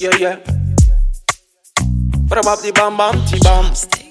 yeah. But up the bam bam ti bam.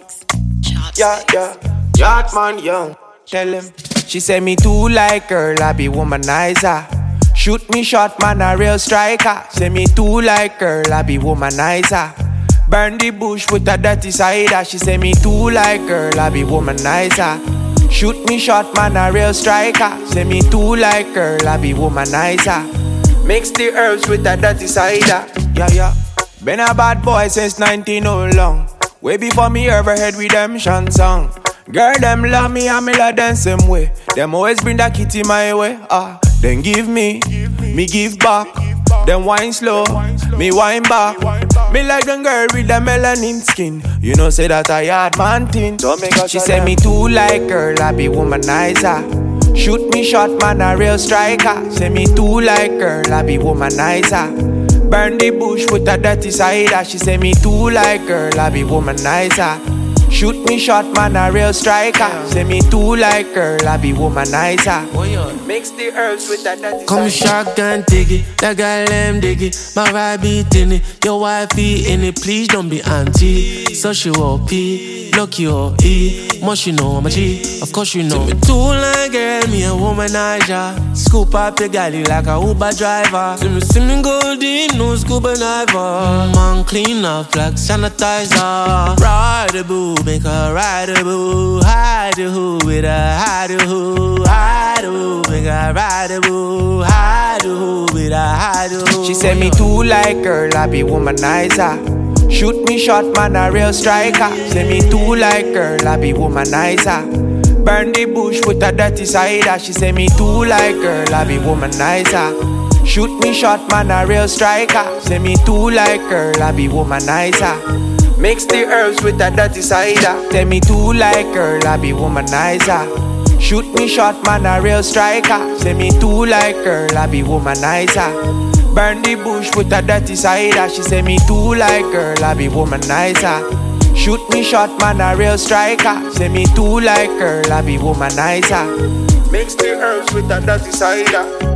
Yeah. Yacht man young. Tell him. She say me too like girl, I be womanizer. Shoot me shot, man, a real striker. Say me too like girl, I be womanizer. Burn the bush with a dirty cider. She say me too like girl, I be womanizer. Shoot me shot, man, a real striker. Say me too like girl, I be womanizer. Mix the herbs with a dirty cider. Yeah. Been a bad boy since 19 oh long. Way before me ever heard redemption song. Girl, them love me and me love them same way. Them always bring that kitty my way. Then give me give back. Them wine slow, me wine back. Me like them girl with the melanin skin. You know say that I hard man thing. She say me too like girl, I be womanizer. Shoot me shot, man, a real striker. Say me too like girl, I be womanizer. Burn the bush with a dirty cider. She say me too like girl, I be womanizer. Shoot me shot, man, a real striker. Say me too like girl, I be womanizer. Mix the herbs with that dirty Come shotgun dig it, that girl them dig it. My vibe beat in it, your wife be in it. Please don't be anti. So she will pee, lucky or E. Must you know I'm a G, of course you know. Me too like girl, me a womanizer. Scoop up your galley like a Uber driver. See me golden, no scuba diver. Man clean up like sanitizer. Ride the boo, make her ride the boo. Hide the who with a hide the who. Hide the who, make her ride the boo. Hide the who with a hide the who. She say me too like girl, I be womanizer. Shoot me shot, man, a real striker. Say me too like girl, I be womanizer. Burn the bush with a dirty cider. She say me too like girl, I be womanizer. Shoot me shot, man, a real striker. Say me too like girl, I be womanizer. Mix the herbs with a dirty cider. Say me too like girl, I be womanizer. Shoot me shot, man, a real striker. Say me too like girl, I be womanizer. Burn the bush with a dirty cider. She say me too like girl, I be womanizer. Shoot me shot, man, a real striker. Say me too like girl, I be womanizer. Mix the herbs with a dirty cider.